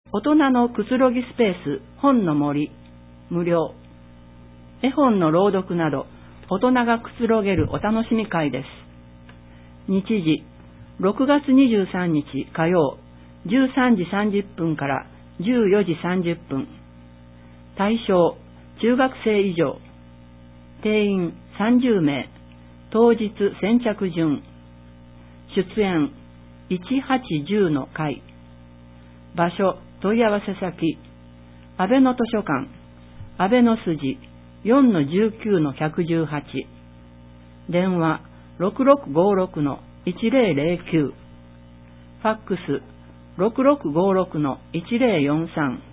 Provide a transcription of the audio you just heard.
大人のくつろぎスペース本の森無料。絵本の朗読など大人がくつろげるお楽しみ会です。日時6月23日火曜13時30分から14時30分。対象中学生以上。定員30名。当日先着順。出演1810の会。場所問い合わせ先安倍の図書館安倍の筋 4-19-118。電話6656-1009。ファックス6656-1043。